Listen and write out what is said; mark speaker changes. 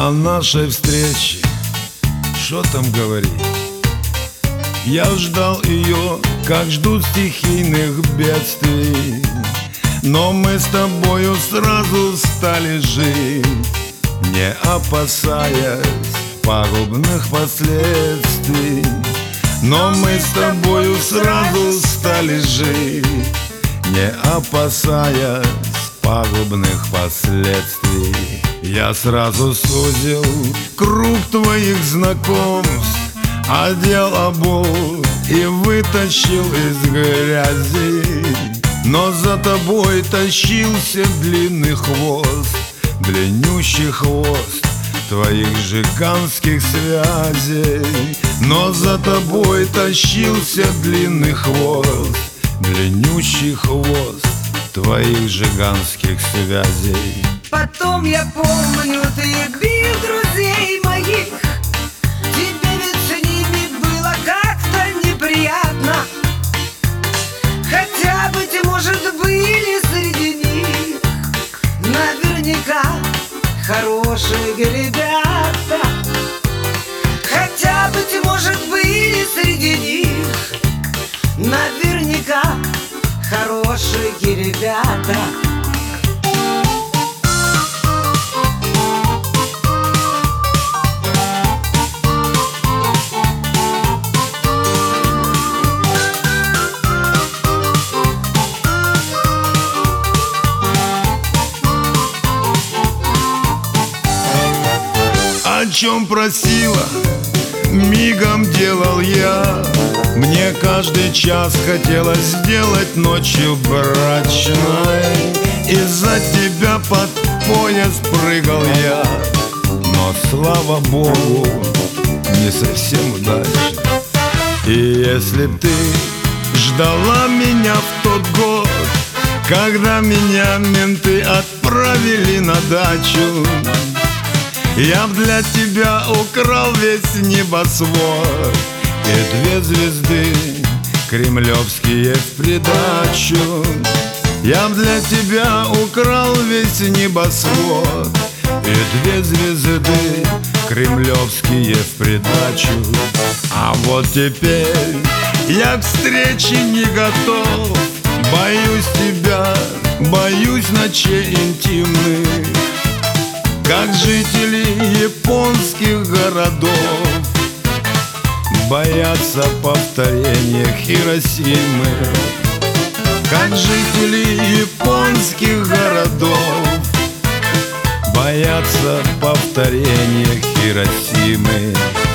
Speaker 1: О нашей встрече, что там говорить? Я ждал ее, как ждут стихийных бедствий, но мы с тобою сразу стали жить, не опасаясь пагубных последствий. Но мы с тобою сразу стали жить, не опасаясь пагубных последствий. Я сразу сузил круг твоих знакомств, одел обувь и вытащил из грязи. Но за тобой тащился длинный хвост, длиннющий хвост твоих жиганских связей. Но за тобой тащился длинный хвост, длиннющий хвост твоих жиганских связей.
Speaker 2: Потом я помню, ты бил друзей моих. Тебе ведь с ними было как-то неприятно, хотя, быть может, были среди них наверняка хорошие ребята. Хотя, быть может, были среди них наверняка хорошие ребята.
Speaker 1: О чем просила, мигом делал я. Мне каждый час хотелось сделать ночью брачной. Из-за тебя под пояс прыгал я, но, слава богу, не совсем удачно. И если ты ждала меня в тот год, когда меня менты отправили на дачу, я б для тебя украл весь небосвод и 2 звезды кремлевские в придачу. Я б для тебя украл весь небосвод и 2 звезды кремлевские в придачу. А вот теперь я к встрече не готов. Боюсь тебя, боюсь ночей интимных, как жители японских городов боятся повторения Хиросимы. Как жители японских городов боятся повторения Хиросимы.